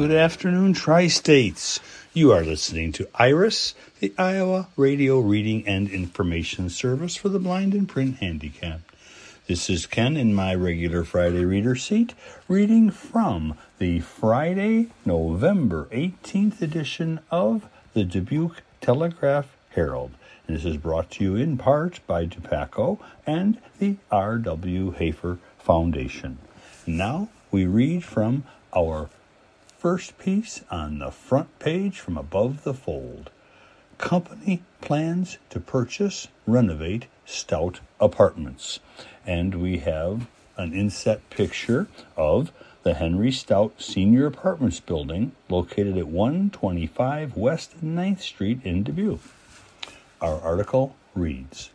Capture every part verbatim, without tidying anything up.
Good afternoon, Tri-States. You are listening to IRIS, the Iowa Radio Reading and Information Service for the Blind and Print Handicapped. This is Ken in my regular Friday reader seat, reading from the Friday, November eighteenth edition of the Dubuque Telegraph-Herald. This is brought to you in part by DuPaco and the R W Hafer Foundation. Now we read from our first piece on the front page from above the fold. Company plans to purchase, renovate Stout Apartments. And we have an inset picture of the Henry Stout Senior Apartments building located at one twenty-five West ninth Street in Dubuque. Our article reads,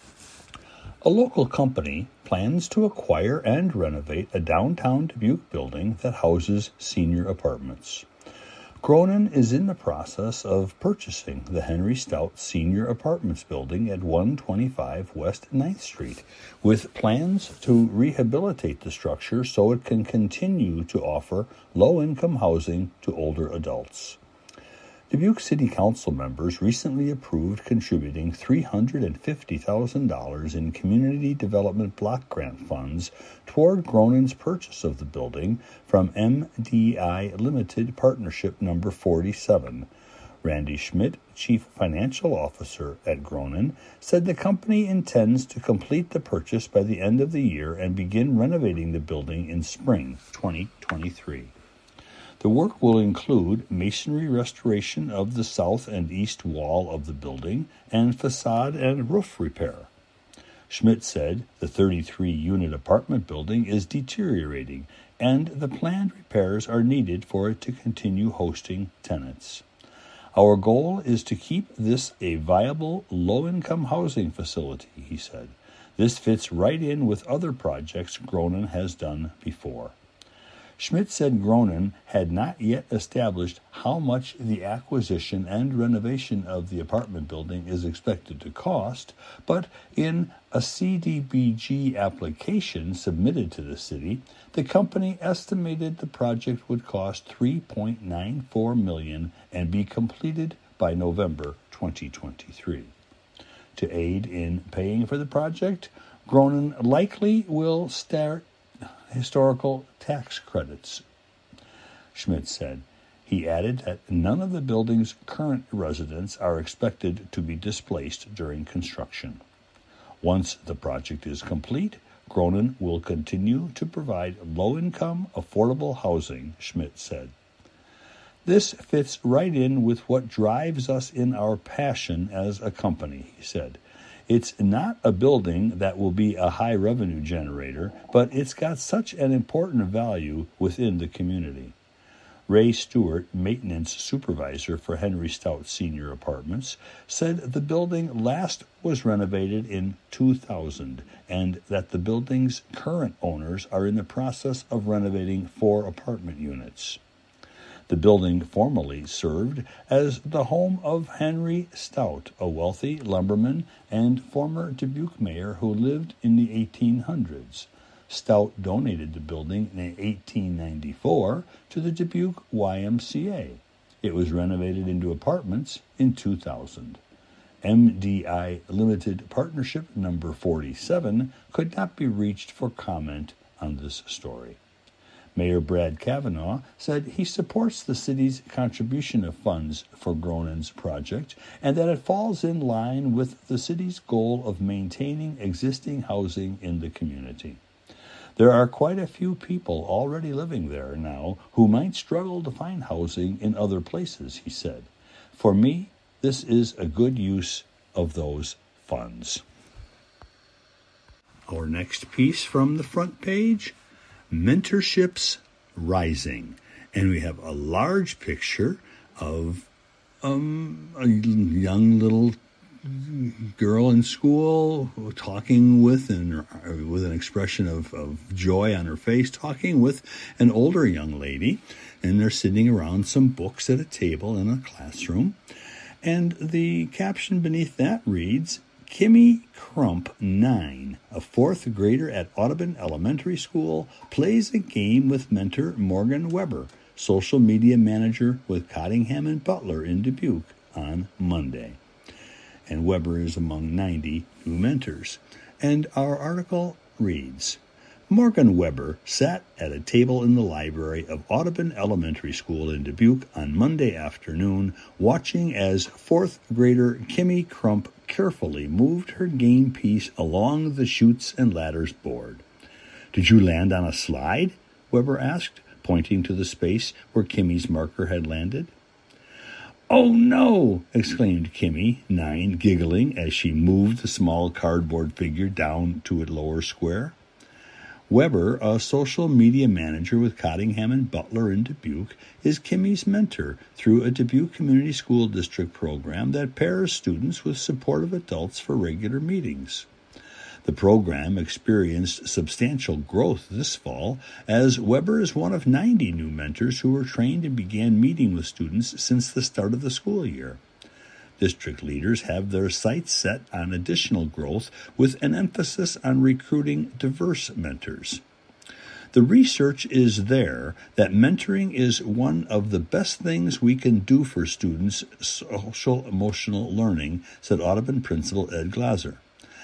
a local company plans to acquire and renovate a downtown Dubuque building that houses senior apartments. Gronin is in the process of purchasing the Henry Stout Senior Apartments building at one twenty-five West ninth Street, with plans to rehabilitate the structure so it can continue to offer low-income housing to older adults. Dubuque City Council members recently approved contributing three hundred fifty thousand dollars in community development block grant funds toward Gronin's purchase of the building from M D I Limited Partnership Number forty-seven. Randy Schmidt, Chief Financial Officer at Gronin, said the company intends to complete the purchase by the end of the year and begin renovating the building in spring twenty twenty-three. The work will include masonry restoration of the south and east wall of the building and facade and roof repair. Schmidt said the thirty-three unit apartment building is deteriorating and the planned repairs are needed for it to continue hosting tenants. Our goal is to keep this a viable low-income housing facility, he said. This fits right in with other projects Gronin has done before. Schmidt said Gronin had not yet established how much the acquisition and renovation of the apartment building is expected to cost, but in a C D B G application submitted to the city, the company estimated the project would cost three point nine four million dollars and be completed by November twenty twenty-three. To aid in paying for the project, Gronin likely will start historical tax credits, Schmidt said. He added that none of the building's current residents are expected to be displaced during construction. Once the project is complete, Gronin will continue to provide low-income, affordable housing, Schmidt said. This fits right in with what drives us in our passion as a company, he said. It's not a building that will be a high revenue generator, but it's got such an important value within the community. Ray Stewart, maintenance supervisor for Henry Stout Senior Apartments, said the building last was renovated in two thousand and that the building's current owners are in the process of renovating four apartment units. The building formerly served as the home of Henry Stout, a wealthy lumberman and former Dubuque mayor who lived in the eighteen hundreds. Stout donated the building in eighteen ninety-four to the Dubuque Y M C A. It was renovated into apartments in two thousand. M D I Limited Partnership Number forty-seven could not be reached for comment on this story. Mayor Brad Kavanaugh said he supports the city's contribution of funds for Gronin's project and that it falls in line with the city's goal of maintaining existing housing in the community. There are quite a few people already living there now who might struggle to find housing in other places, he said. For me, this is a good use of those funds. Our next piece from the front page, Mentorships Rising. And we have a large picture of um, a young little girl in school talking with, and with an expression of, of joy on her face, talking with an older young lady. And they're sitting around some books at a table in a classroom. And the caption beneath that reads, Kimmy Crump, nine, a fourth grader at Audubon Elementary School, plays a game with mentor Morgan Weber, social media manager with Cottingham and Butler in Dubuque, on Monday. And Weber is among ninety new mentors. And our article reads, Morgan Weber sat at a table in the library of Audubon Elementary School in Dubuque on Monday afternoon, watching as fourth grader Kimmy Crump carefully moved her game piece along the chutes and ladders board. "Did you land on a slide?" Weber asked, pointing to the space where Kimmy's marker had landed. "Oh, no!" exclaimed Kimmy, nine, giggling as she moved the small cardboard figure down to a lower square. Weber, a social media manager with Cottingham and Butler in Dubuque, is Kimmy's mentor through a Dubuque Community School District program that pairs students with supportive adults for regular meetings. The program experienced substantial growth this fall, as Weber is one of ninety new mentors who were trained and began meeting with students since the start of the school year. District leaders have their sights set on additional growth with an emphasis on recruiting diverse mentors. The research is there that mentoring is one of the best things we can do for students' social-emotional learning, said Audubon Principal Ed Glaser.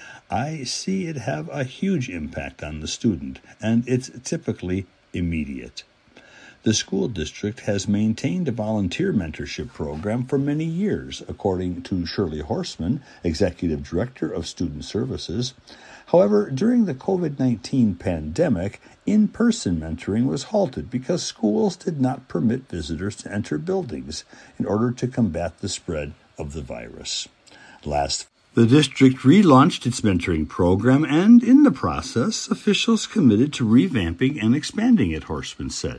I see it have a huge impact on the student, and it's typically immediate. The school district has maintained a volunteer mentorship program for many years, according to Shirley Horstman, Executive Director of Student Services. However, during the covid nineteen pandemic, in-person mentoring was halted because schools did not permit visitors to enter buildings in order to combat the spread of the virus. Last The district relaunched its mentoring program, and in the process, officials committed to revamping and expanding it, Horstman said.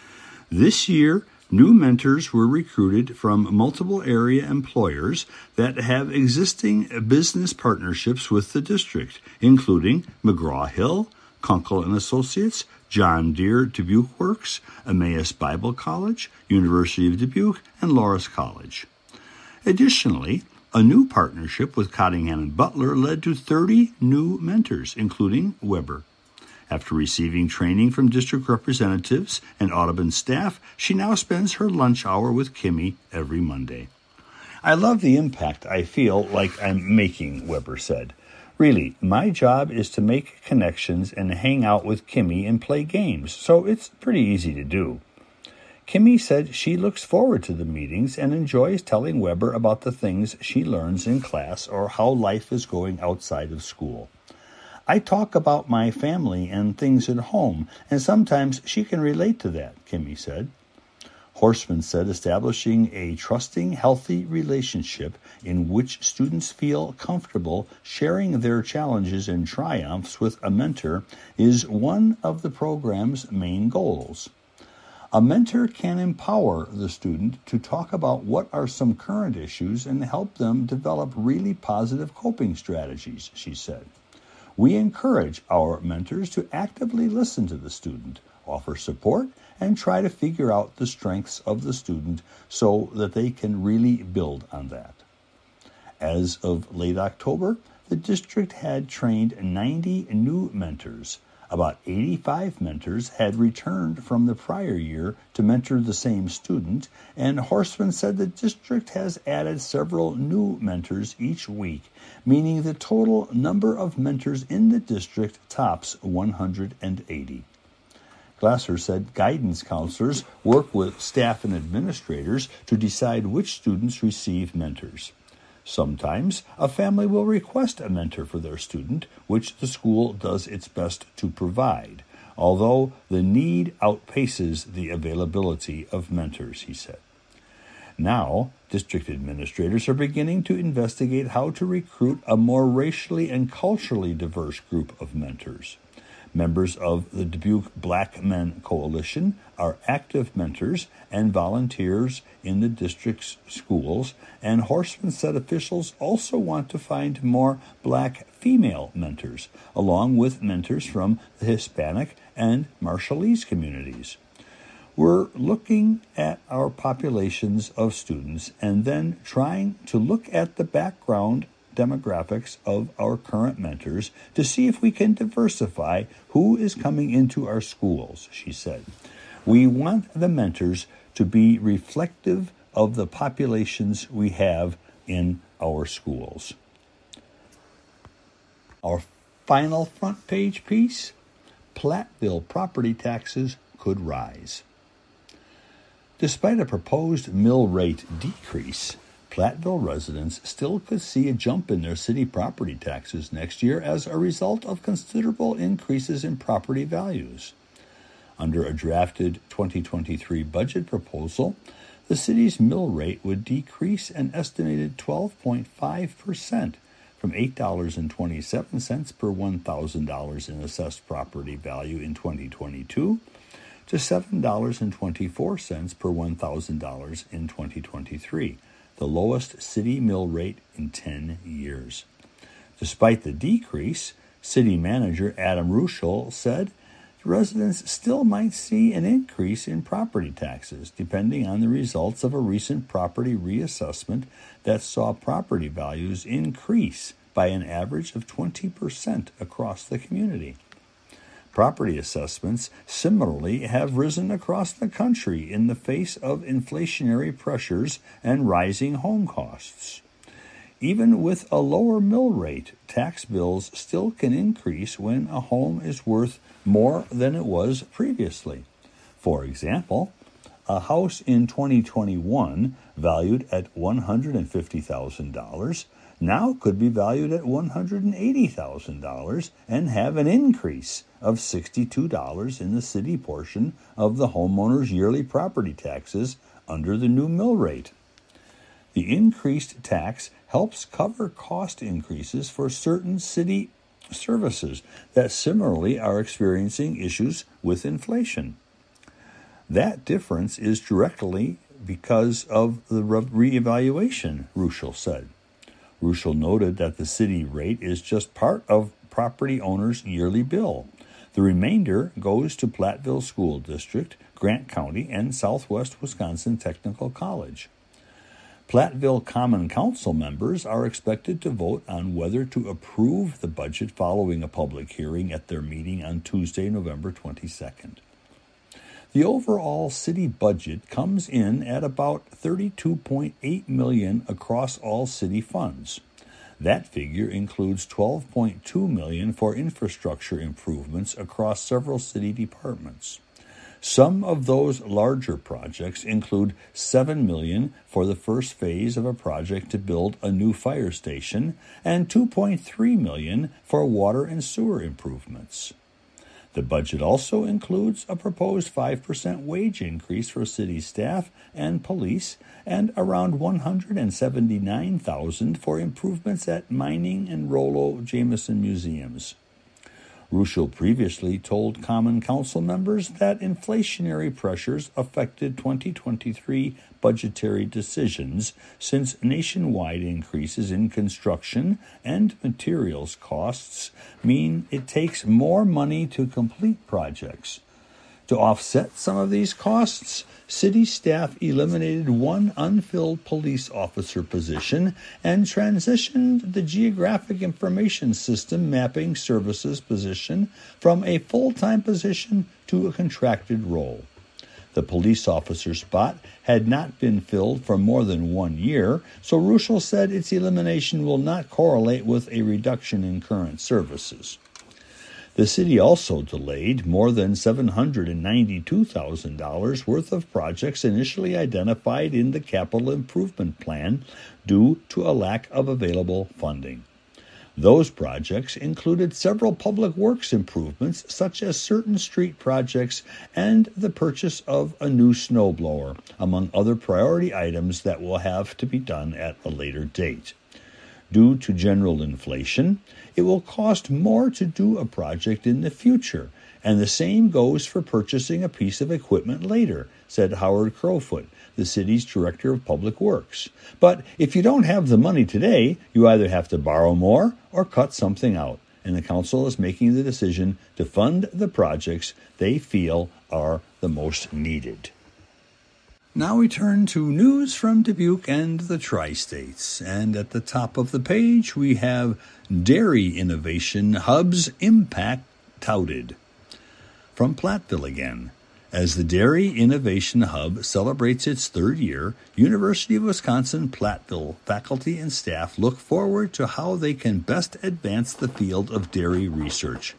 This year, new mentors were recruited from multiple area employers that have existing business partnerships with the district, including McGraw-Hill, Kunkel and Associates, John Deere Dubuque Works, Emmaus Bible College, University of Dubuque, and Loras College. Additionally, a new partnership with Cottingham and Butler led to thirty new mentors, including Weber. After receiving training from district representatives and Audubon staff, she now spends her lunch hour with Kimmy every Monday. I love the impact I feel like I'm making, Weber said. Really, my job is to make connections and hang out with Kimmy and play games, so it's pretty easy to do. Kimmy said she looks forward to the meetings and enjoys telling Weber about the things she learns in class or how life is going outside of school. I talk about my family and things at home, and sometimes she can relate to that, Kimmy said. Horstman said establishing a trusting, healthy relationship in which students feel comfortable sharing their challenges and triumphs with a mentor is one of the program's main goals. A mentor can empower the student to talk about what are some current issues and help them develop really positive coping strategies, she said. We encourage our mentors to actively listen to the student, offer support, and try to figure out the strengths of the student so that they can really build on that. As of late October, the district had trained ninety new mentors. About eighty-five mentors had returned from the prior year to mentor the same student, and Horstman said the district has added several new mentors each week, meaning the total number of mentors in the district tops one hundred eighty. Glasser said guidance counselors work with staff and administrators to decide which students receive mentors. Sometimes a family will request a mentor for their student, which the school does its best to provide, although the need outpaces the availability of mentors, he said. Now, district administrators are beginning to investigate how to recruit a more racially and culturally diverse group of mentors. Members of the Dubuque Black Men Coalition are active mentors and volunteers in the district's schools, and Horstman said officials also want to find more black female mentors, along with mentors from the Hispanic and Marshallese communities. We're looking at our populations of students and then trying to look at the background demographics of our current mentors to see if we can diversify who is coming into our schools, she said. We want the mentors to be reflective of the populations we have in our schools. Our final front page piece, Platteville property taxes could rise. Despite a proposed mill rate decrease, Platteville residents still could see a jump in their city property taxes next year as a result of considerable increases in property values. Under a drafted twenty twenty-three budget proposal, the city's mill rate would decrease an estimated twelve point five percent from eight dollars and twenty-seven cents per one thousand dollars in assessed property value in twenty twenty-two to seven dollars and twenty-four cents per one thousand dollars in twenty twenty-three, the lowest city mill rate in ten years. Despite the decrease, City Manager Adam Ruschel said residents still might see an increase in property taxes, depending on the results of a recent property reassessment that saw property values increase by an average of twenty percent across the community. Property assessments similarly have risen across the country in the face of inflationary pressures and rising home costs. Even with a lower mill rate, tax bills still can increase when a home is worth more than it was previously. For example, a house in twenty twenty-one valued at one hundred fifty thousand dollars now could be valued at one hundred eighty thousand dollars and have an increase of sixty-two dollars in the city portion of the homeowner's yearly property taxes under the new mill rate. The increased tax helps cover cost increases for certain city services that similarly are experiencing issues with inflation. That difference is directly because of the re- reevaluation, Ruschel said. Ruschel noted that the city rate is just part of property owners' yearly bill. The remainder goes to Platteville School District, Grant County, and Southwest Wisconsin Technical College. Platteville Common Council members are expected to vote on whether to approve the budget following a public hearing at their meeting on Tuesday, November twenty-second. The overall city budget comes in at about thirty-two point eight million dollars across all city funds. That figure includes twelve point two million dollars for infrastructure improvements across several city departments. Some of those larger projects include seven million dollars for the first phase of a project to build a new fire station and two point three million dollars for water and sewer improvements. The budget also includes a proposed five percent wage increase for city staff and police and around one hundred seventy-nine thousand dollars for improvements at Mining and Rollo Jameson museums. Ruschel previously told Common Council members that inflationary pressures affected twenty twenty-three budgetary decisions since nationwide increases in construction and materials costs mean it takes more money to complete projects. To offset some of these costs, city staff eliminated one unfilled police officer position and transitioned the Geographic Information System mapping services position from a full-time position to a contracted role. The police officer spot had not been filled for more than one year, so Ruschel said its elimination will not correlate with a reduction in current services. The city also delayed more than seven hundred ninety-two thousand dollars worth of projects initially identified in the capital improvement plan due to a lack of available funding. Those projects included several public works improvements, such as certain street projects and the purchase of a new snowblower, among other priority items that will have to be done at a later date. Due to general inflation, it will cost more to do a project in the future, and the same goes for purchasing a piece of equipment later, said Howard Crowfoot, the city's director of public works. But if you don't have the money today, you either have to borrow more or cut something out, and the council is making the decision to fund the projects they feel are the most needed. Now we turn to news from Dubuque and the Tri-States, and at the top of the page we have Dairy Innovation Hub's impact touted. From Platteville again, As the Dairy Innovation Hub celebrates its third year, University of Wisconsin-Platteville faculty and staff look forward to how they can best advance the field of dairy research.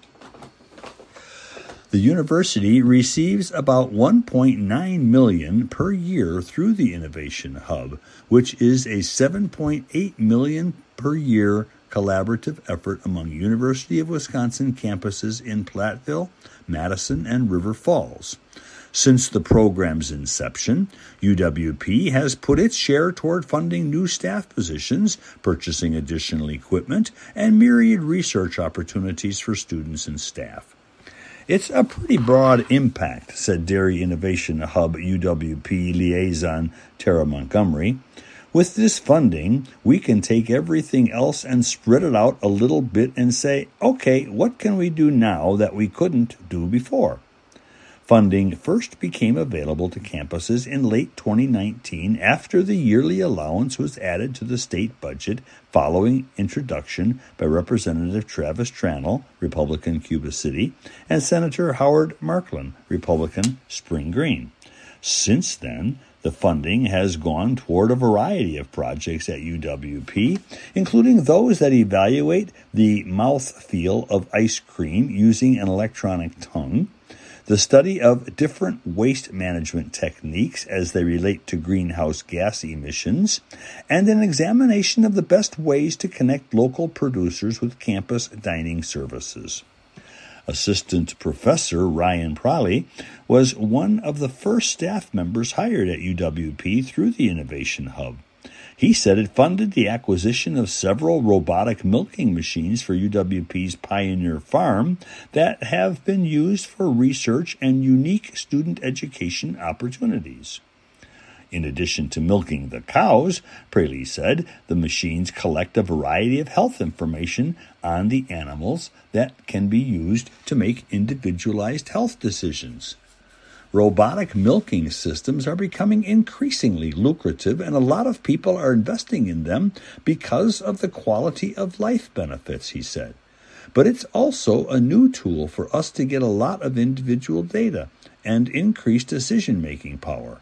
The university receives about one point nine million dollars per year through the Innovation Hub, which is a seven point eight million dollars per year collaborative effort among University of Wisconsin campuses in Platteville, Madison, and River Falls. Since the program's inception, U W P has put its share toward funding new staff positions, purchasing additional equipment, and myriad research opportunities for students and staff. It's a pretty broad impact, said Dairy Innovation Hub U W P liaison Tara Montgomery. With this funding, we can take everything else and spread it out a little bit and say, okay, what can we do now that we couldn't do before? Funding first became available to campuses in late twenty nineteen after the yearly allowance was added to the state budget following introduction by Representative Travis Tranel, Republican Cuba City, and Senator Howard Marklin, Republican Spring Green. Since then, the funding has gone toward a variety of projects at U W P, including those that evaluate the mouthfeel of ice cream using an electronic tongue, the study of different waste management techniques as they relate to greenhouse gas emissions, and an examination of the best ways to connect local producers with campus dining services. Assistant Professor Ryan Prolly was one of the first staff members hired at U W P through the Innovation Hub. He said it funded the acquisition of several robotic milking machines for U W P's Pioneer Farm that have been used for research and unique student education opportunities. In addition to milking the cows, Praley said, the machines collect a variety of health information on the animals that can be used to make individualized health decisions. Robotic milking systems are becoming increasingly lucrative, and a lot of people are investing in them because of the quality of life benefits, he said. But it's also a new tool for us to get a lot of individual data and increase decision-making power.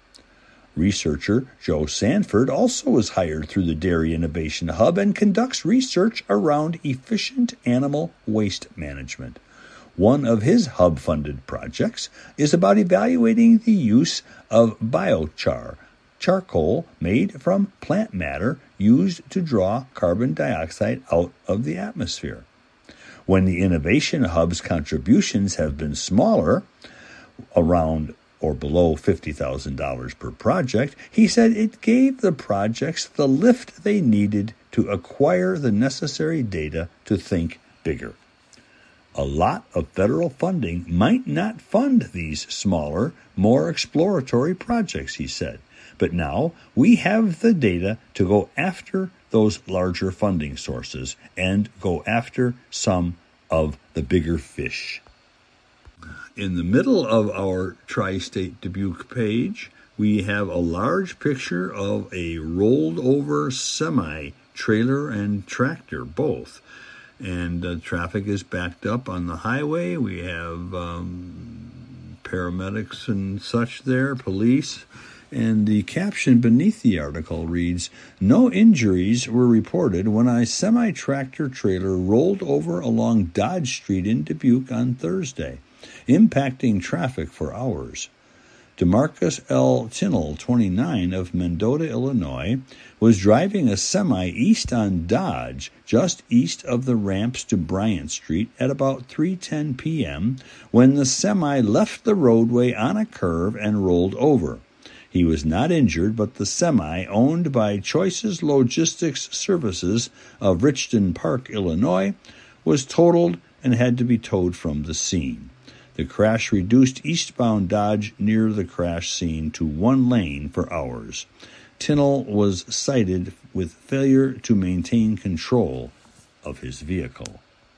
Researcher Joe Sanford also was hired through the Dairy Innovation Hub and conducts research around efficient animal waste management. One of his hub-funded projects is about evaluating the use of biochar, charcoal made from plant matter used to draw carbon dioxide out of the atmosphere. When the Innovation Hub's contributions have been smaller, around or below fifty thousand dollars per project, he said it gave the projects the lift they needed to acquire the necessary data to think bigger. A lot of federal funding might not fund these smaller, more exploratory projects, he said. But now we have the data to go after those larger funding sources and go after some of the bigger fish. In the middle of our Tri-State Dubuque page, we have a large picture of a rolled-over semi-trailer and tractor, both. And uh, traffic is backed up on the highway. We have um, paramedics and such there, police. And the caption beneath the article reads, "No injuries were reported when a semi-tractor trailer rolled over along Dodge Street in Dubuque on Thursday, impacting traffic for hours." DeMarcus L. Tinnell, twenty-nine, of Mendota, Illinois, was driving a semi east on Dodge, just east of the ramps to Bryant Street at about three ten p.m. when the semi left the roadway on a curve and rolled over. He was not injured, but the semi, owned by Choices Logistics Services of Richton Park, Illinois, was totaled and had to be towed from the scene. The crash reduced eastbound Dodge near the crash scene to one lane for hours. Tinnell was cited with failure to maintain control of his vehicle.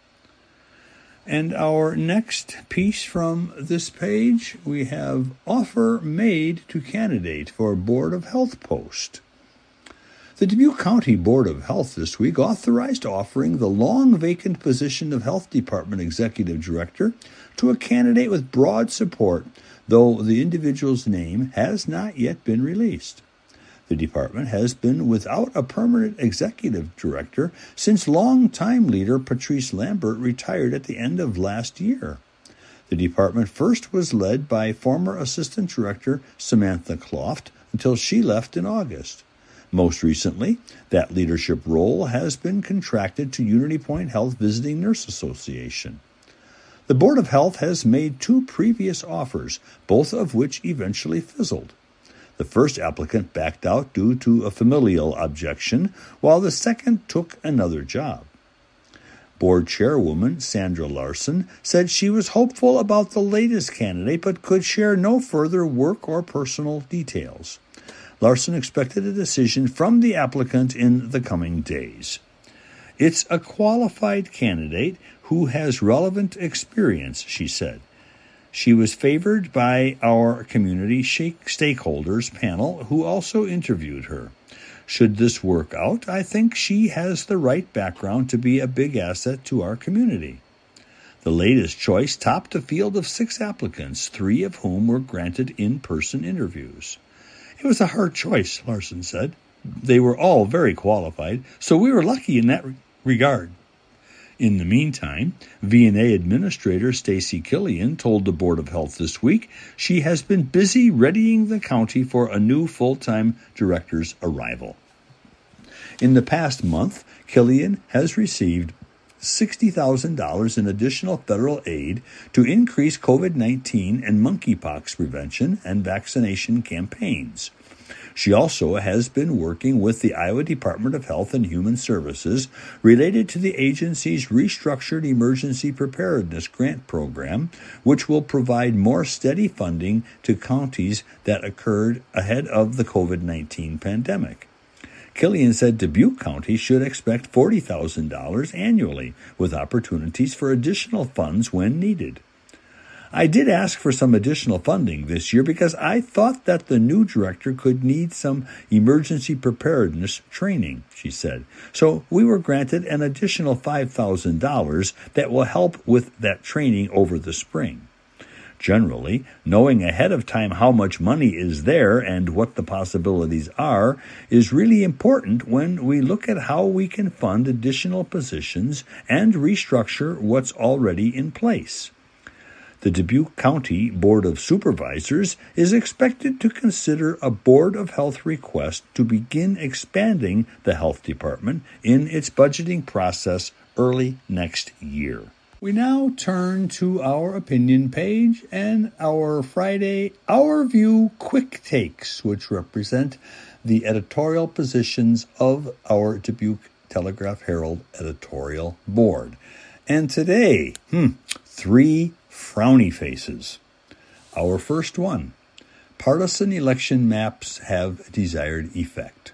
And our next piece from this page, we have offer made to candidate for Board of Health post. The Dubuque County Board of Health this week authorized offering the long vacant position of Health Department Executive Director to a candidate with broad support though the individual's name has not yet been released. The department has been without a permanent executive director since longtime leader Patrice Lambert retired at the end of last year. The department first was led by former Assistant Director Samantha Kloft until she left in August. Most recently, that leadership role has been contracted to Unity Point Health Visiting Nurse Association. The Board of Health has made two previous offers, both of which eventually fizzled. The first applicant backed out due to a familial objection, while the second took another job. Board Chairwoman Sandra Larson said she was hopeful about the latest candidate but could share no further work or personal details. Larson expected a decision from the applicant in the coming days. It's a qualified candidate who has relevant experience, she said. She was favored by our community stakeholders panel, who also interviewed her. Should this work out, I think she has the right background to be a big asset to our community. The latest choice topped a field of six applicants, three of whom were granted in-person interviews. It was a hard choice, Larson said. They were all very qualified, so we were lucky in that re- regard. In the meantime, V and A Administrator Stacy Killian told the Board of Health this week she has been busy readying the county for a new full-time director's arrival. In the past month, Killian has received sixty thousand dollars in additional federal aid to increase COVID nineteen and monkeypox prevention and vaccination campaigns. She also has been working with the Iowa Department of Health and Human Services related to the agency's restructured Emergency Preparedness Grant Program, which will provide more steady funding to counties that occurred ahead of the COVID nineteen pandemic. Killian said Dubuque County should expect forty thousand dollars annually, with opportunities for additional funds when needed. I did ask for some additional funding this year because I thought that the new director could need some emergency preparedness training, she said. So we were granted an additional five thousand dollars that will help with that training over the spring. Generally, knowing ahead of time how much money is there and what the possibilities are is really important when we look at how we can fund additional positions and restructure what's already in place. The Dubuque County Board of Supervisors is expected to consider a Board of Health request to begin expanding the health department in its budgeting process early next year. We now turn to our opinion page and our Friday Our View Quick Takes, which represent the editorial positions of our Dubuque Telegraph-Herald editorial board. And today, hmm, three frowny faces. Our first one, partisan election maps have desired effect.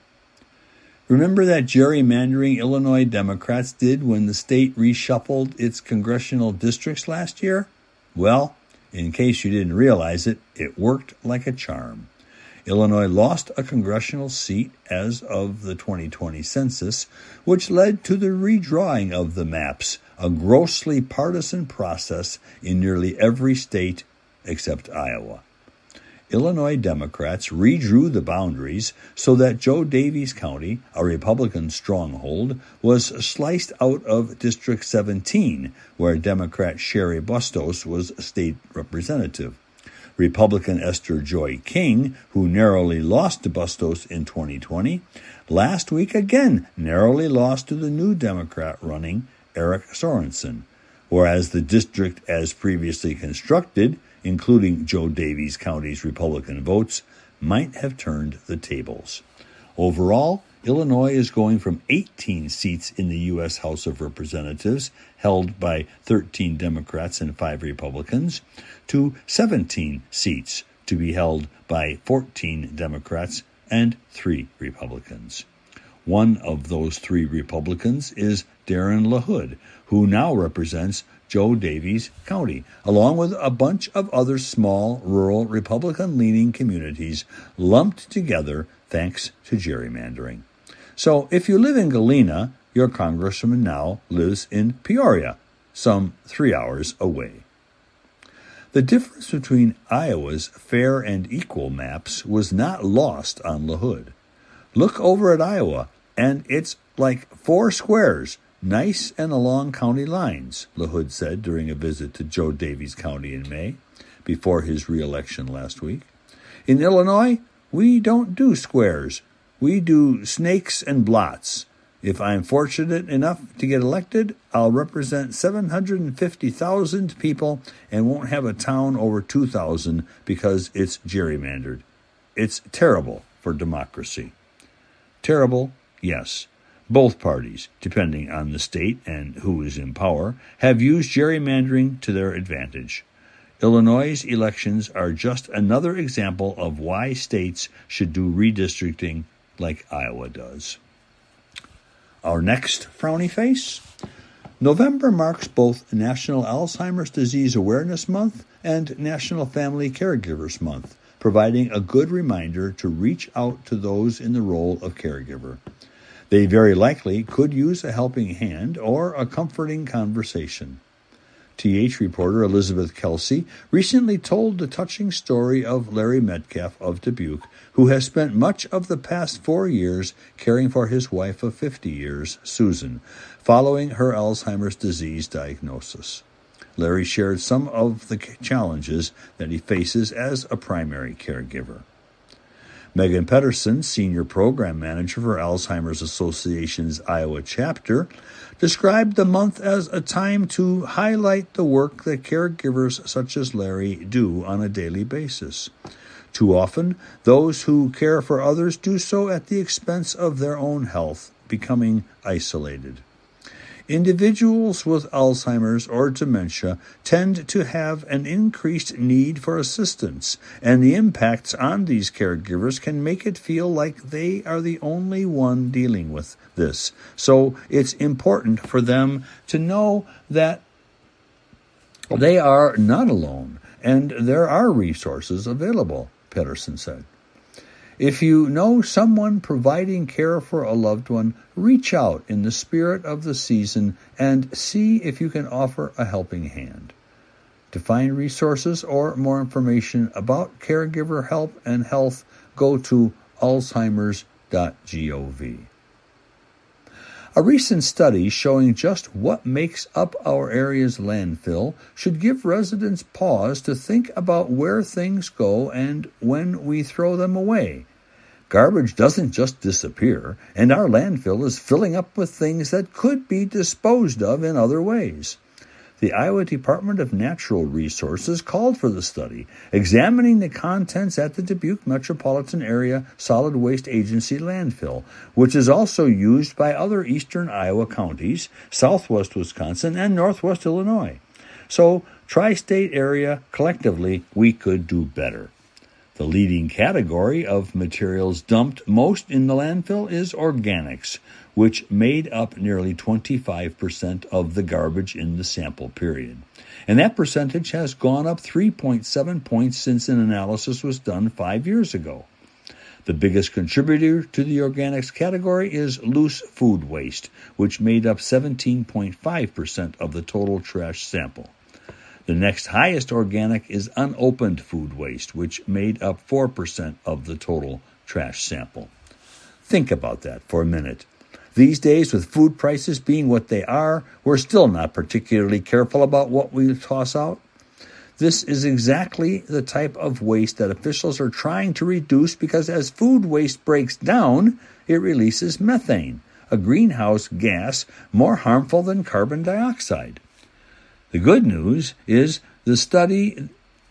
Remember that gerrymandering Illinois Democrats did when the state reshuffled its congressional districts last year? Well, in case you didn't realize it, it worked like a charm. Illinois lost a congressional seat as of the twenty twenty census, which led to the redrawing of the maps, a grossly partisan process in nearly every state except Iowa. Illinois Democrats redrew the boundaries so that Joe Daviess County, a Republican stronghold, was sliced out of District seventeen, where Democrat Sherry Bustos was a state representative. Republican Esther Joy King, who narrowly lost to Bustos in twenty twenty, last week again narrowly lost to the new Democrat running, Eric Sorensen, whereas the district as previously constructed, including Joe Daviess County's Republican votes, might have turned the tables. Overall, Illinois is going from eighteen seats in the U S House of Representatives, held by thirteen Democrats and five Republicans, to seventeen seats to be held by fourteen Democrats and three Republicans. One of those three Republicans is Darren LaHood, who now represents Joe Daviess County, along with a bunch of other small, rural, Republican-leaning communities lumped together thanks to gerrymandering. So if you live in Galena, your congressman now lives in Peoria, some three hours away. The difference between Iowa's fair and equal maps was not lost on LaHood. Look over at Iowa, and it's like four squares, nice and along county lines, LaHood said during a visit to Joe Daviess County in May, before his re-election last week. In Illinois, we don't do squares. We do snakes and blots. If I'm fortunate enough to get elected, I'll represent seven hundred fifty thousand people and won't have a town over two thousand because it's gerrymandered. It's terrible for democracy. Terrible, yes. Both parties, depending on the state and who is in power, have used gerrymandering to their advantage. Illinois' elections are just another example of why states should do redistricting like Iowa does. Our next frowny face. November marks both National Alzheimer's Disease Awareness Month and National Family Caregivers Month, providing a good reminder to reach out to those in the role of caregiver. They very likely could use a helping hand or a comforting conversation. T H reporter Elizabeth Kelsey recently told the touching story of Larry Metcalf of Dubuque, who has spent much of the past four years caring for his wife of fifty years, Susan, following her Alzheimer's disease diagnosis. Larry shared some of the challenges that he faces as a primary caregiver. Megan Pedersen, Senior Program Manager for Alzheimer's Association's Iowa chapter, described the month as a time to highlight the work that caregivers such as Larry do on a daily basis. Too often, those who care for others do so at the expense of their own health, becoming isolated. Individuals with Alzheimer's or dementia tend to have an increased need for assistance, and the impacts on these caregivers can make it feel like they are the only one dealing with this. So it's important for them to know that they are not alone, and there are resources available, Pedersen said. If you know someone providing care for a loved one, reach out in the spirit of the season and see if you can offer a helping hand. To find resources or more information about caregiver help and health, go to alzheimers dot gov. A recent study showing just what makes up our area's landfill should give residents pause to think about where things go and when we throw them away. Garbage doesn't just disappear, and our landfill is filling up with things that could be disposed of in other ways. The Iowa Department of Natural Resources called for the study, examining the contents at the Dubuque Metropolitan Area Solid Waste Agency landfill, which is also used by other eastern Iowa counties, southwest Wisconsin, and northwest Illinois. So, tri-state area, collectively, we could do better. The leading category of materials dumped most in the landfill is organics, which made up nearly twenty-five percent of the garbage in the sample period. And that percentage has gone up three point seven points since an analysis was done five years ago. The biggest contributor to the organics category is loose food waste, which made up seventeen point five percent of the total trash sample. The next highest organic is unopened food waste, which made up four percent of the total trash sample. Think about that for a minute. These days, with food prices being what they are, we're still not particularly careful about what we toss out. This is exactly the type of waste that officials are trying to reduce because as food waste breaks down, it releases methane, a greenhouse gas more harmful than carbon dioxide. The good news is the study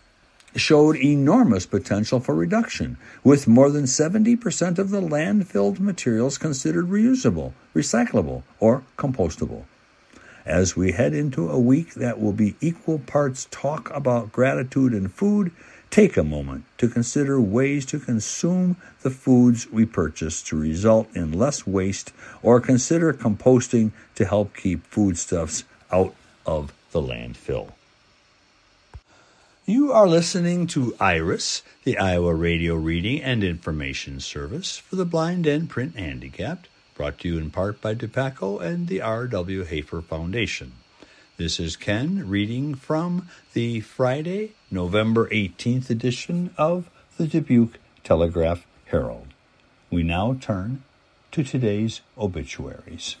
showed enormous potential for reduction, with more than seventy percent of the landfilled materials considered reusable, recyclable, or compostable. As we head into a week that will be equal parts talk about gratitude and food, take a moment to consider ways to consume the foods we purchase to result in less waste, or consider composting to help keep foodstuffs out of the landfill. You are listening to IRIS, the Iowa Radio Reading and Information Service for the Blind and Print Handicapped, brought to you in part by DePaco and the R W. Hafer Foundation. This is Ken reading from the Friday, November eighteenth edition of the Dubuque Telegraph Herald. We now turn to today's obituaries.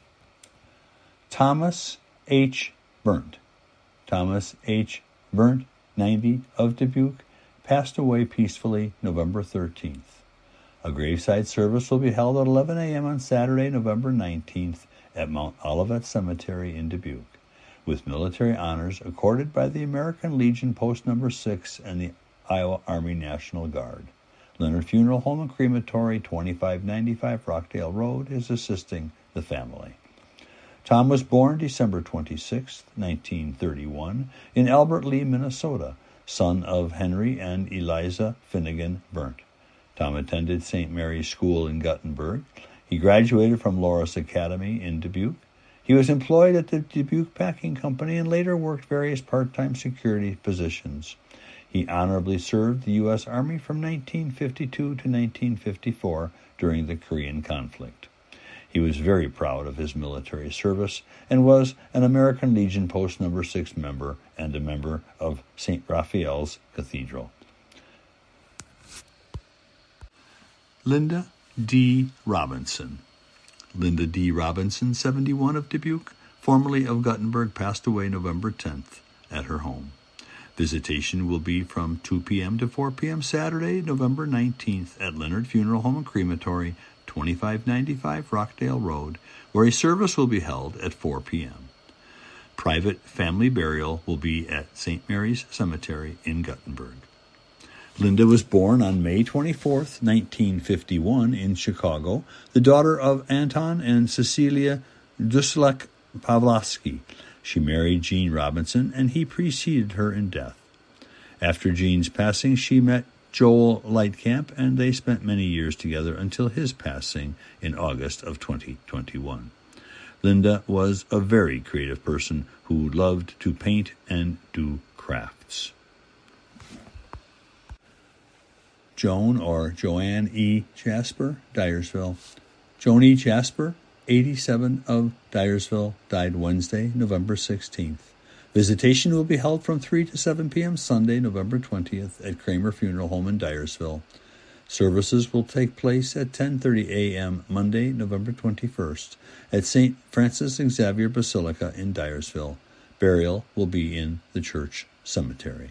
Thomas H. Burnt. Thomas H. Burnt, ninety, of Dubuque, passed away peacefully November thirteenth. A graveside service will be held at eleven a.m. on Saturday, November nineteenth at Mount Olivet Cemetery in Dubuque, with military honors accorded by the American Legion Post Number six and the Iowa Army National Guard. Leonard Funeral Home and Crematory, twenty-five ninety-five Rockdale Road, is assisting the family. Tom was born December twenty-sixth, nineteen thirty-one, in Albert Lea, Minnesota, son of Henry and Eliza Finnegan Burnt. Tom attended Saint Mary's School in Guttenberg. He graduated from Loras Academy in Dubuque. He was employed at the Dubuque Packing Company and later worked various part-time security positions. He honorably served the U S Army from nineteen fifty-two to nineteen fifty-four during the Korean conflict. He was very proud of his military service and was an American Legion Post Number six member and a member of Saint Raphael's Cathedral. Linda D. Robinson. Linda D. Robinson, seventy-one, of Dubuque, formerly of Guttenberg, passed away November tenth at her home. Visitation will be from two p.m. to four p.m. Saturday, November nineteenth at Leonard Funeral Home and Crematory, twenty-five ninety-five Rockdale Road, where a service will be held at four p.m. Private family burial will be at Saint Mary's Cemetery in Guttenberg. Linda was born on May twenty-fourth, nineteen fifty-one, in Chicago, the daughter of Anton and Cecilia Duslek Pavlovsky. She married Gene Robinson, and he preceded her in death. After Gene's passing, she met Joel Lightcamp, and they spent many years together until his passing in August of twenty twenty-one. Linda was a very creative person who loved to paint and do crafts. Joan or Joanne E. Jasper, Dyersville. Joan E. Jasper, eighty-seven, of Dyersville, died Wednesday, November sixteenth. Visitation will be held from three to seven p.m. Sunday, November twentieth, at Kramer Funeral Home in Dyersville. Services will take place at ten thirty a.m. Monday, November twenty-first, at Saint Francis Xavier Basilica in Dyersville. Burial will be in the church cemetery.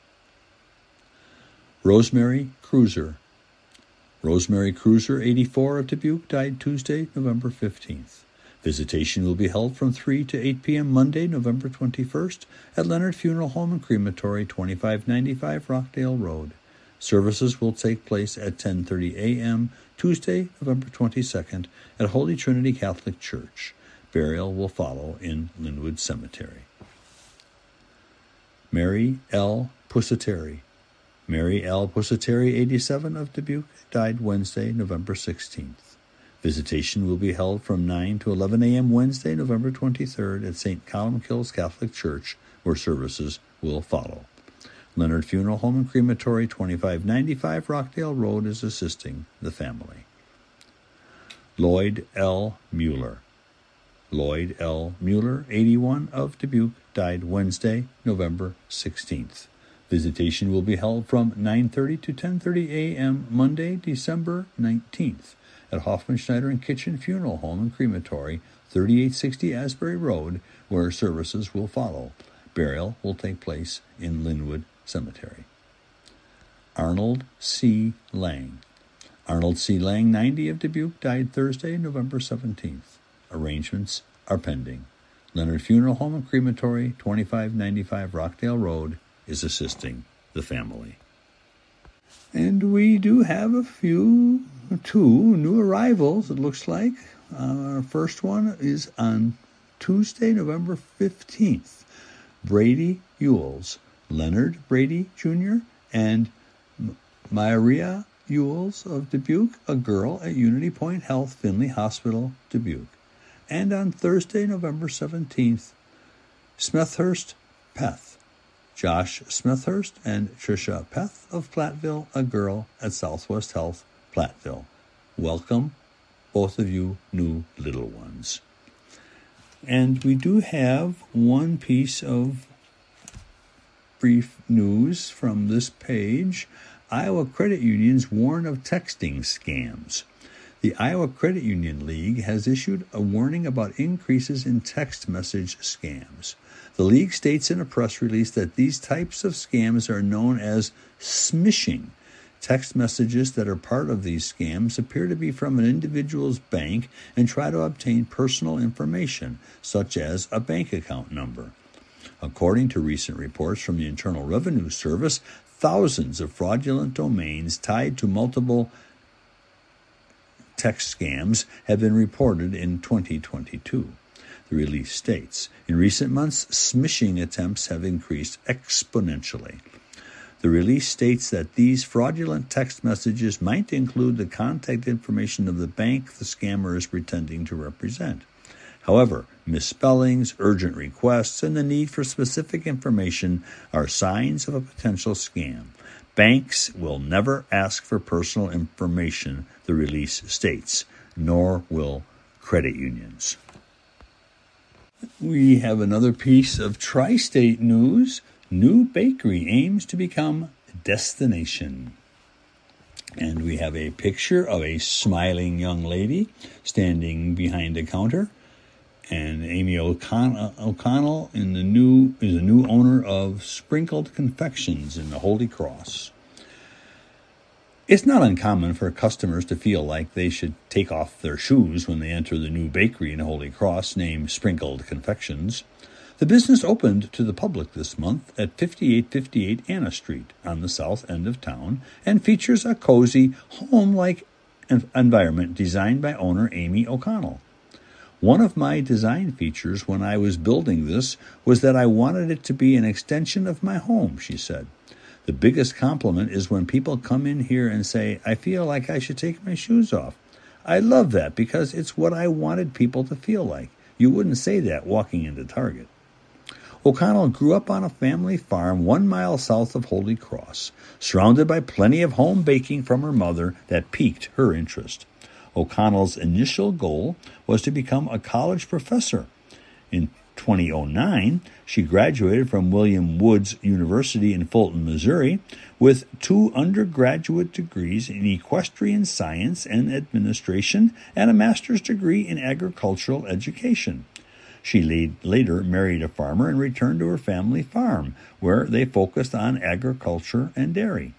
Rosemary Cruiser. Rosemary Cruiser, eighty-four, of Dubuque, died Tuesday, November fifteenth. Visitation will be held from three to eight p.m. Monday, November twenty-first, at Leonard Funeral Home and Crematory, twenty-five ninety-five Rockdale Road. Services will take place at ten thirty a.m. Tuesday, November twenty-second, at Holy Trinity Catholic Church. Burial will follow in Linwood Cemetery. Mary L. Pusateri. Mary L. Pusateri, eighty-seven, of Dubuque, died Wednesday, November sixteenth. Visitation will be held from nine to eleven a.m. Wednesday, November twenty-third, at Saint Columkille's Catholic Church, where services will follow. Leonard Funeral Home and Crematory, twenty-five ninety-five Rockdale Road, is assisting the family. Lloyd L. Mueller. Lloyd L. Mueller, eighty-one, of Dubuque, died Wednesday, November sixteenth. Visitation will be held from nine thirty to ten thirty a.m. Monday, December nineteenth, at Hoffman Schneider and Kitchen Funeral Home and Crematory, thirty-eight sixty Asbury Road, where services will follow. Burial will take place in Linwood Cemetery. Arnold C. Lang. Arnold C. Lang, ninety, of Dubuque, died Thursday, November seventeenth. Arrangements are pending. Leonard Funeral Home and Crematory, twenty-five ninety-five Rockdale Road, is assisting the family. And we do have a few, two new arrivals, it looks like. Uh, our first one is on Tuesday, November fifteenth. Brady Ewells, Leonard Brady Junior, and Maria Ewells of Dubuque, a girl at Unity Point Health, Finley Hospital, Dubuque. And on Thursday, November seventeenth, Smethurst Peth, Josh Smethurst and Tricia Peth of Platteville, a girl at Southwest Health, Platteville. Welcome, both of you new little ones. And we do have one piece of brief news from this page. Iowa credit unions warn of texting scams. The Iowa Credit Union League has issued a warning about increases in text message scams. The league states in a press release that these types of scams are known as smishing. Text messages that are part of these scams appear to be from an individual's bank and try to obtain personal information, such as a bank account number. According to recent reports from the Internal Revenue Service, thousands of fraudulent domains tied to multiple text scams have been reported in twenty twenty-two. The release states, in recent months, smishing attempts have increased exponentially. The release states that these fraudulent text messages might include the contact information of the bank the scammer is pretending to represent. However, misspellings, urgent requests, and the need for specific information are signs of a potential scam. Banks will never ask for personal information, the release states, nor will credit unions. We have another piece of tri-state news. New bakery aims to become destination. And we have a picture of a smiling young lady standing behind a counter. And Amy O'Con- O'Connell in the new is a new owner of Sprinkled Confections in the Holy Cross. It's not uncommon for customers to feel like they should take off their shoes when they enter the new bakery in Holy Cross named Sprinkled Confections. The business opened to the public this month at fifty-eight fifty-eight Anna Street on the south end of town and features a cozy, home-like environment designed by owner Amy O'Connell. One of my design features when I was building this was that I wanted it to be an extension of my home, she said. The biggest compliment is when people come in here and say, I feel like I should take my shoes off. I love that because it's what I wanted people to feel like. You wouldn't say that walking into Target. O'Connell grew up on a family farm one mile south of Holy Cross, surrounded by plenty of home baking from her mother that piqued her interest. O'Connell's initial goal was to become a college professor. In two thousand nine, she graduated from William Woods University in Fulton, Missouri, with two undergraduate degrees in equestrian science and administration and a master's degree in agricultural education. She later married a farmer and returned to her family farm, where they focused on agriculture and dairy.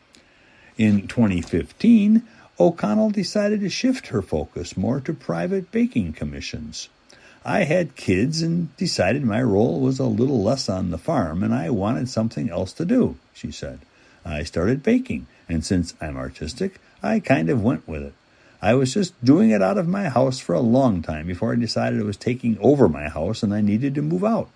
In twenty fifteen, O'Connell decided to shift her focus more to private baking commissions. I had kids and decided my role was a little less on the farm and I wanted something else to do, she said. I started baking, and since I'm artistic, I kind of went with it. I was just doing it out of my house for a long time before I decided it was taking over my house and I needed to move out.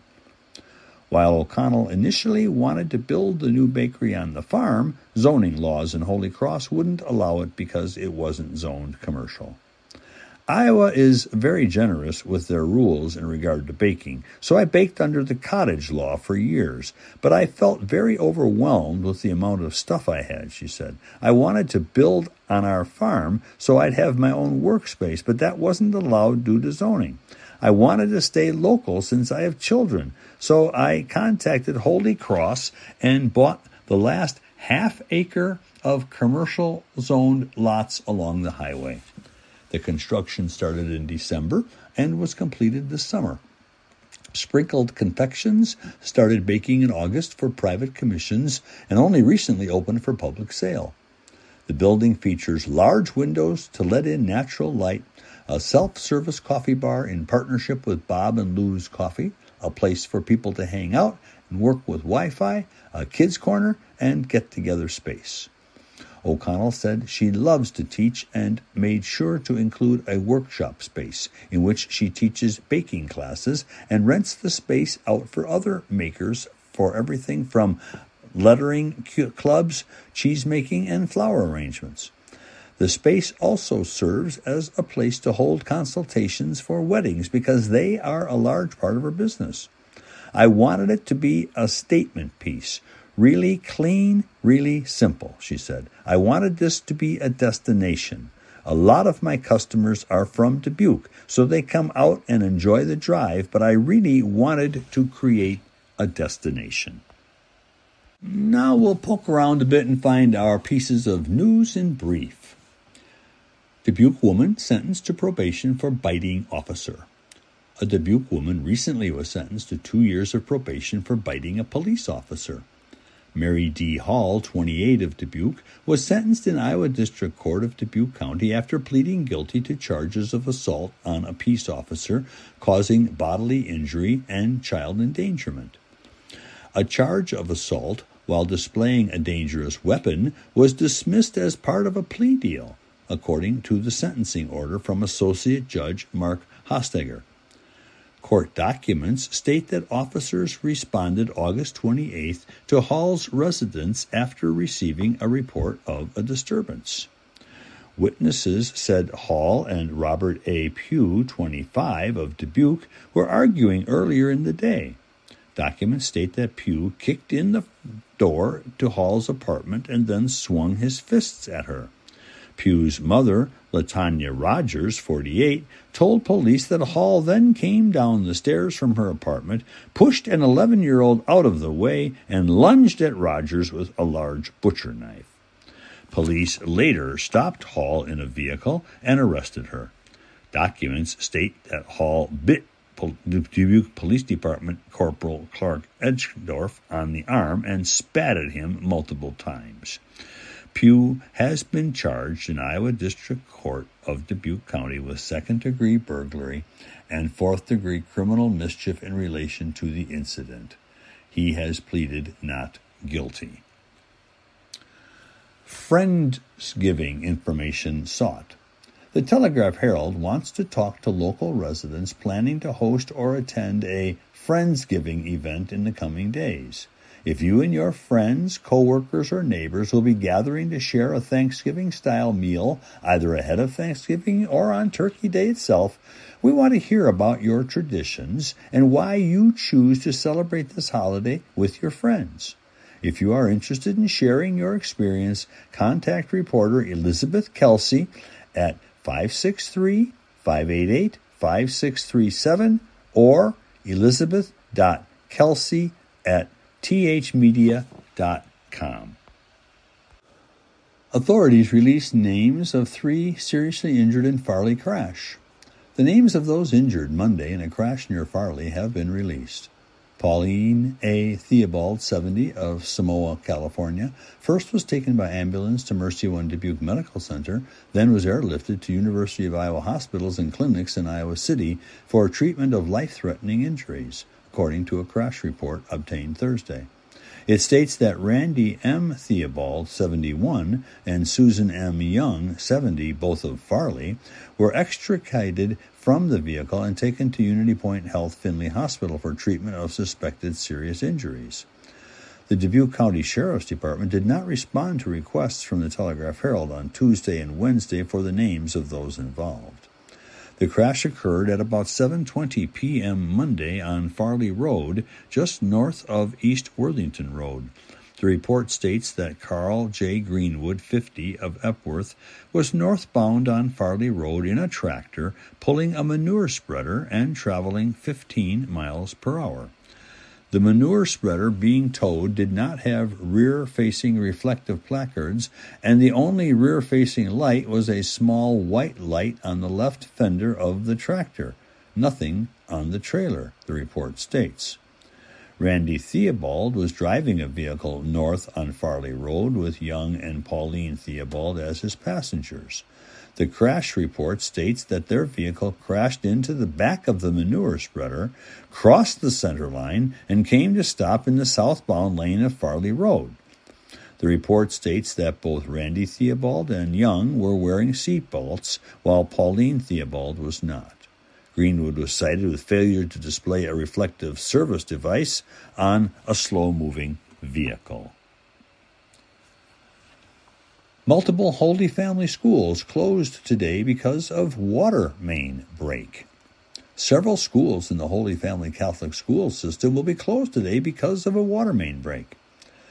While O'Connell initially wanted to build the new bakery on the farm, zoning laws in Holy Cross wouldn't allow it because it wasn't zoned commercial. Iowa is very generous with their rules in regard to baking, so I baked under the cottage law for years, but I felt very overwhelmed with the amount of stuff I had, she said. I wanted to build on our farm so I'd have my own workspace, but that wasn't allowed due to zoning. I wanted to stay local since I have children, so I contacted Holy Cross and bought the last half acre of commercial zoned lots along the highway. The construction started in December and was completed this summer. Sprinkled Confections started baking in August for private commissions and only recently opened for public sale. The building features large windows to let in natural light, a self-service coffee bar in partnership with Bob and Lou's Coffee, a place for people to hang out and work with Wi-Fi, a kids' corner, and get-together space. O'Connell said she loves to teach and made sure to include a workshop space in which she teaches baking classes and rents the space out for other makers for everything from lettering clubs, cheese making, and flower arrangements. The space also serves as a place to hold consultations for weddings because they are a large part of her business. I wanted it to be a statement piece. Really clean, really simple, she said. I wanted this to be a destination, A lot of my customers are from Dubuque, so they come out and enjoy the drive, but I really wanted to create a destination. Now we'll poke around a bit and find our pieces of news in brief. Dubuque woman sentenced to probation for biting officer. A Dubuque woman recently was sentenced to two years of probation for biting a police officer. Mary D. Hall, twenty-eight, of Dubuque, was sentenced in Iowa District Court of Dubuque County after pleading guilty to charges of assault on a peace officer, causing bodily injury and child endangerment. A charge of assault while displaying a dangerous weapon was dismissed as part of a plea deal, according to the sentencing order from Associate Judge Mark Hosteger. Court documents state that officers responded August twenty-eighth to Hall's residence after receiving a report of a disturbance. Witnesses said Hall and Robert A. Pugh, twenty-five, of Dubuque, were arguing earlier in the day. Documents state that Pugh kicked in the door to Hall's apartment and then swung his fists at her. Pugh's mother, LaTanya Rogers, forty-eight, told police that Hall then came down the stairs from her apartment, pushed an eleven-year-old out of the way, and lunged at Rogers with a large butcher knife. Police later stopped Hall in a vehicle and arrested her. Documents state that Hall bit Dubuque Police Department Corporal Clark Edgedorf on the arm and spat at him multiple times. Pugh has been charged in Iowa District Court of Dubuque County with second-degree burglary and fourth-degree criminal mischief in relation to the incident. He has pleaded not guilty. Friendsgiving information sought. The Telegraph-Herald wants to talk to local residents planning to host or attend a Friendsgiving event in the coming days. If you and your friends, coworkers, or neighbors will be gathering to share a Thanksgiving-style meal, either ahead of Thanksgiving or on Turkey Day itself, we want to hear about your traditions and why you choose to celebrate this holiday with your friends. If you are interested in sharing your experience, contact reporter Elizabeth Kelsey at five six three, five eight eight, five six three seven or elizabeth dot kelsey at t h media dot com. Authorities released names of three seriously injured in Farley crash. The names of those injured Monday in a crash near Farley have been released. Pauline A. Theobald, seventy, of Samoa, California, first was taken by ambulance to Mercy One Dubuque Medical Center, then was airlifted to University of Iowa hospitals and clinics in Iowa City for treatment of life-threatening injuries, according to a crash report obtained Thursday. It states that Randy M. Theobald, seventy-one, and Susan M. Young, seventy, both of Farley, were extricated from the vehicle and taken to Unity Point Health Finley Hospital for treatment of suspected serious injuries. The Dubuque County Sheriff's Department did not respond to requests from the Telegraph-Herald on Tuesday and Wednesday for the names of those involved. The crash occurred at about seven twenty p.m. Monday on Farley Road, just north of East Worthington Road. The report states that Carl J. Greenwood, fifty, of Epworth, was northbound on Farley Road in a tractor, pulling a manure spreader and traveling fifteen miles per hour. The manure spreader being towed did not have rear-facing reflective placards, and the only rear-facing light was a small white light on the left fender of the tractor. Nothing on the trailer, the report states. Randy Theobald was driving a vehicle north on Farley Road with Young and Pauline Theobald as his passengers. The crash report states that their vehicle crashed into the back of the manure spreader, crossed the center line, and came to stop in the southbound lane of Farley Road. The report states that both Randy Theobald and Young were wearing seat belts, while Pauline Theobald was not. Greenwood was cited with failure to display a reflective service device on a slow-moving vehicle. Multiple Holy Family schools closed today because of water main break. Several schools in the Holy Family Catholic school system will be closed today because of a water main break.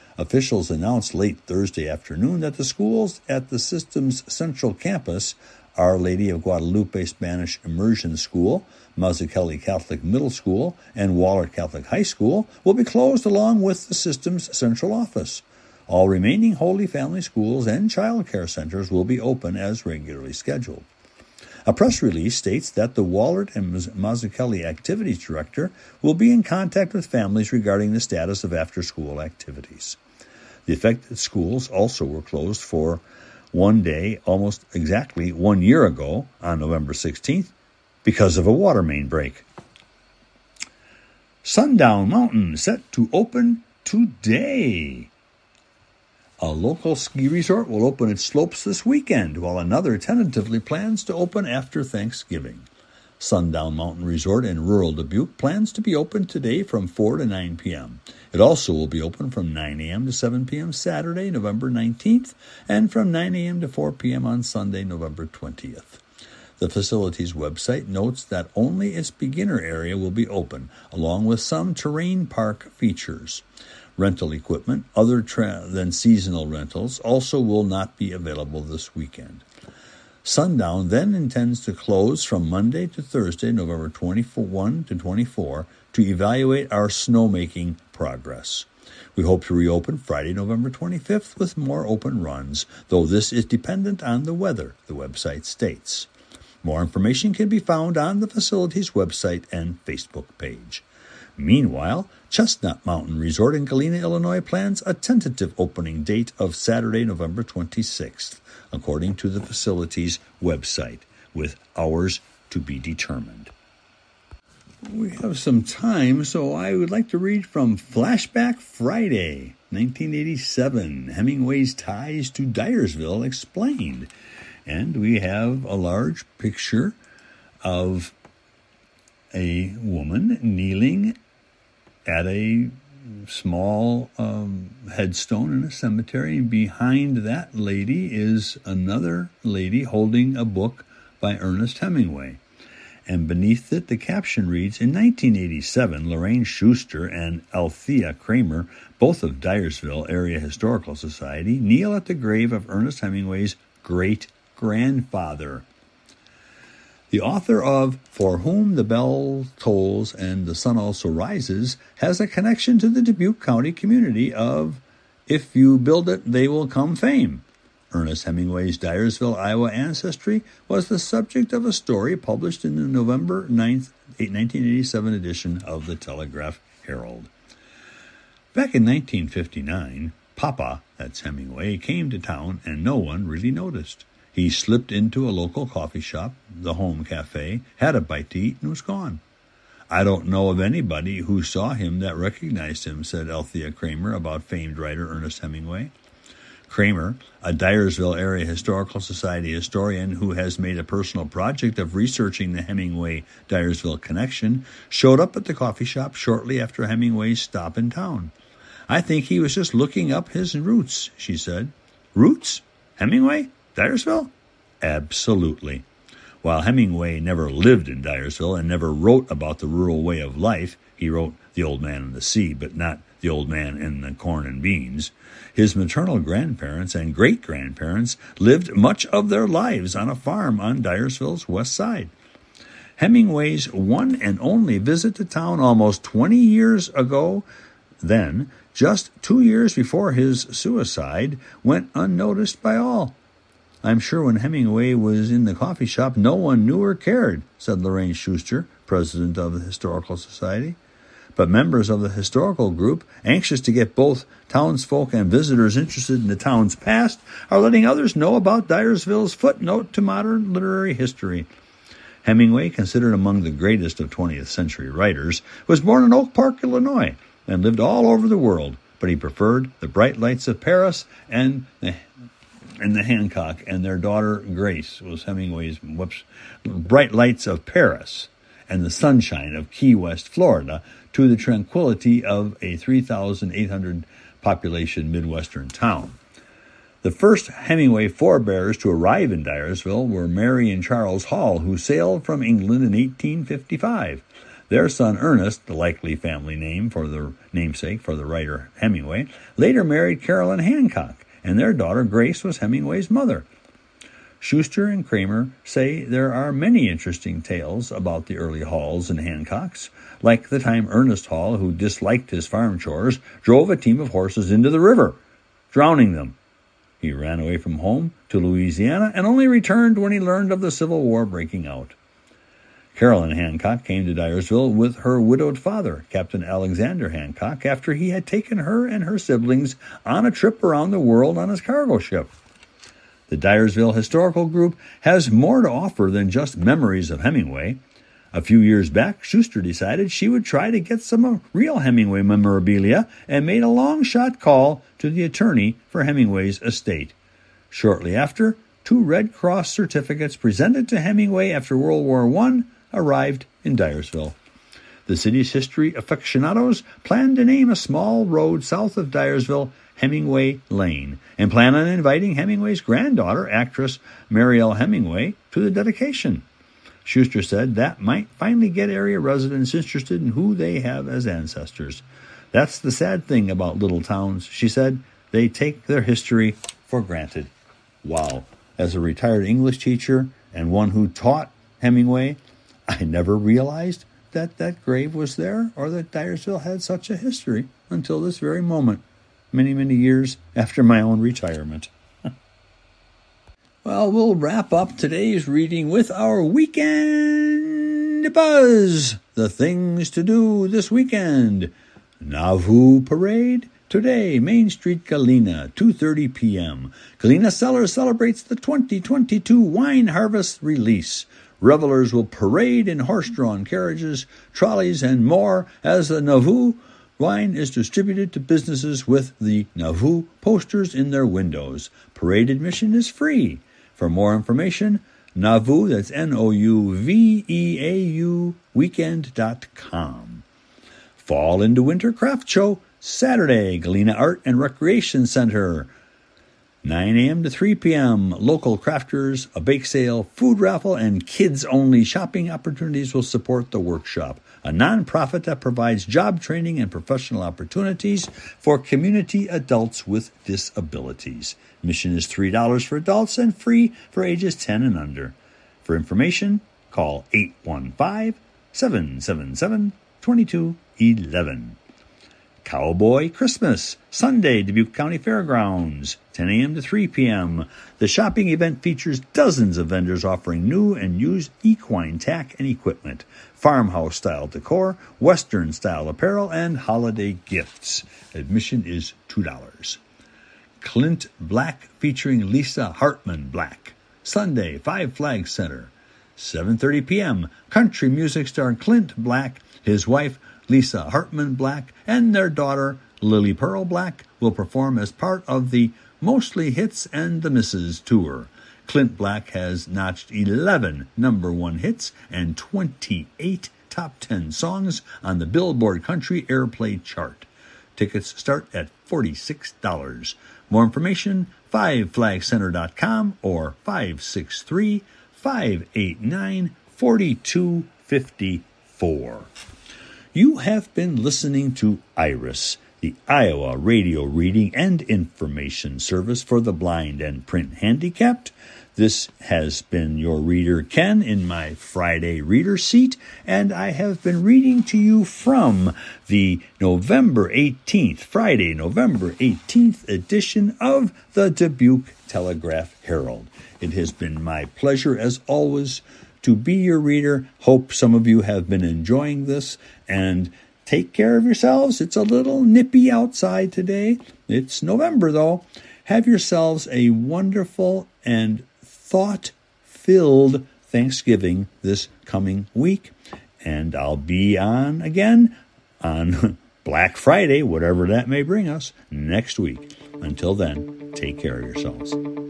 Officials announced late Thursday afternoon that the schools at the system's central campus Our Lady of Guadalupe Spanish Immersion School, Mazzucchelli Catholic Middle School, and Waller Catholic High School will be closed along with the system's central office. All remaining Holy Family schools and child care centers will be open as regularly scheduled. A press release states that the Waller and Mazzucchelli Activities Director will be in contact with families regarding the status of after-school activities. The affected schools also were closed for one day almost exactly one year ago on November sixteenth because of a water main break. Sundown Mountain set to open today. A local ski resort will open its slopes this weekend, while another tentatively plans to open after Thanksgiving. Sundown Mountain Resort in rural Dubuque plans to be open today from four to nine p.m. It also will be open from nine a.m. to seven p.m. Saturday, November nineteenth, and from nine a.m. to four p.m. on Sunday, November twentieth. The facility's website notes that only its beginner area will be open, along with some terrain park features. Rental equipment, other tra- than seasonal rentals, also will not be available this weekend. Sundown then intends to close from Monday to Thursday, November twenty-first to twenty-fourth, to evaluate our snowmaking progress. We hope to reopen Friday, November twenty-fifth, with more open runs, though this is dependent on the weather, the website states. More information can be found on the facility's website and Facebook page. Meanwhile, Chestnut Mountain Resort in Galena, Illinois plans a tentative opening date of Saturday, November twenty-sixth, according to the facility's website, with hours to be determined. We have some time, so I would like to read from Flashback Friday, nineteen eighty-seven, Hemingway's Ties to Dyersville Explained. And we have a large picture of a woman kneeling at a small um, headstone in a cemetery. And behind that lady is another lady holding a book by Ernest Hemingway. And beneath it, the caption reads, in nineteen eighty-seven, Lorraine Schuster and Althea Kramer, both of Dyersville Area Historical Society, kneel at the grave of Ernest Hemingway's great-grandfather. The author of For Whom the Bell Tolls and the Sun Also Rises has a connection to the Dubuque County community of If You Build It, They Will Come fame. Ernest Hemingway's Dyersville, Iowa ancestry was the subject of a story published in the November ninth, nineteen eighty-seven edition of the Telegraph Herald. Back in nineteen fifty-nine, Papa, that's Hemingway, came to town and no one really noticed. He slipped into a local coffee shop, the Home Cafe, had a bite to eat, and was gone. I don't know of anybody who saw him that recognized him, said Althea Kramer about famed writer Ernest Hemingway. Kramer, a Dyersville Area Historical Society historian who has made a personal project of researching the Hemingway-Dyersville connection, showed up at the coffee shop shortly after Hemingway's stop in town. I think he was just looking up his roots, she said. Roots? Hemingway? Dyersville? Absolutely. While Hemingway never lived in Dyersville and never wrote about the rural way of life, he wrote The Old Man and the Sea, but not The Old Man and the Corn and Beans, his maternal grandparents and great-grandparents lived much of their lives on a farm on Dyersville's west side. Hemingway's one and only visit to town almost twenty years ago, then, just two years before his suicide, went unnoticed by all. I'm sure when Hemingway was in the coffee shop, no one knew or cared, said Lorraine Schuster, president of the Historical Society. But members of the historical group, anxious to get both townsfolk and visitors interested in the town's past, are letting others know about Dyersville's footnote to modern literary history. Hemingway, considered among the greatest of twentieth century writers, was born in Oak Park, Illinois, and lived all over the world, but he preferred the bright lights of Paris and the and the Hancock, and their daughter Grace was Hemingway's whoops, bright lights of Paris and the sunshine of Key West, Florida, to the tranquility of a three thousand eight hundred population Midwestern town. The first Hemingway forebears to arrive in Dyersville were Mary and Charles Hall, who sailed from England in eighteen fifty-five. Their son Ernest, the likely family name for the namesake for the writer Hemingway, later married Carolyn Hancock, and their daughter Grace was Hemingway's mother. Schuster and Kramer say there are many interesting tales about the early Halls and Hancocks, like the time Ernest Hall, who disliked his farm chores, drove a team of horses into the river, drowning them. He ran away from home to Louisiana and only returned when he learned of the Civil War breaking out. Carolyn Hancock came to Dyersville with her widowed father, Captain Alexander Hancock, after he had taken her and her siblings on a trip around the world on his cargo ship. The Dyersville Historical Group has more to offer than just memories of Hemingway. A few years back, Schuster decided she would try to get some real Hemingway memorabilia and made a long-shot call to the attorney for Hemingway's estate. Shortly after, two Red Cross certificates presented to Hemingway after World War One arrived in Dyersville. The city's history aficionados plan to name a small road south of Dyersville Hemingway Lane and plan on inviting Hemingway's granddaughter, actress Mariel Hemingway, to the dedication. Schuster said that might finally get area residents interested in who they have as ancestors. That's the sad thing about little towns, she said. They take their history for granted. Wow. As a retired English teacher and one who taught Hemingway, I never realized that that grave was there or that Dyersville had such a history until this very moment, many, many years after my own retirement. Well, we'll wrap up today's reading with our weekend buzz. The things to do this weekend. Nauvoo Parade. Today, Main Street, Galena, two thirty p.m. Galena Cellars celebrates the twenty twenty-two Wine Harvest release. Revelers will parade in horse-drawn carriages, trolleys, and more as the Nauvoo wine is distributed to businesses with the Nauvoo posters in their windows. Parade admission is free. For more information, Nauvoo, that's N O U V E A U, weekend dot com. Fall into Winter Craft Show, Saturday, Galena Art and Recreation Center. nine a.m. to three p.m., local crafters, a bake sale, food raffle, and kids-only shopping opportunities will support the workshop, a nonprofit that provides job training and professional opportunities for community adults with disabilities. Admission is three dollars for adults and free for ages ten and under. For information, call eight one five, seven seven seven, two two one one. Cowboy Christmas, Sunday, Dubuque County Fairgrounds, ten a.m. to three p.m. The shopping event features dozens of vendors offering new and used equine tack and equipment, farmhouse-style decor, Western-style apparel, and holiday gifts. Admission is two dollars. Clint Black featuring Lisa Hartman Black, Sunday, Five Flags Center, seven thirty p.m. Country music star Clint Black, his wife Lisa Hartman Black, and their daughter, Lily Pearl Black, will perform as part of the Mostly Hits and the Misses tour. Clint Black has notched eleven number one hits and twenty-eight top ten songs on the Billboard Country Airplay chart. Tickets start at forty-six dollars. More information, five flag center dot com or five six three, five eight nine, four two five four. You have been listening to IRIS, the Iowa Radio Reading and Information Service for the Blind and Print Handicapped. This has been your reader, Ken, in my Friday reader seat, and I have been reading to you from the November eighteenth, Friday, November eighteenth edition of the Dubuque Telegraph-Herald. It has been my pleasure, as always, to be your reader. Hope some of you have been enjoying this, and take care of yourselves. It's a little nippy outside today. It's November, though. Have yourselves a wonderful and thought-filled Thanksgiving this coming week, and I'll be on again on Black Friday, whatever that may bring us, next week. Until then, take care of yourselves.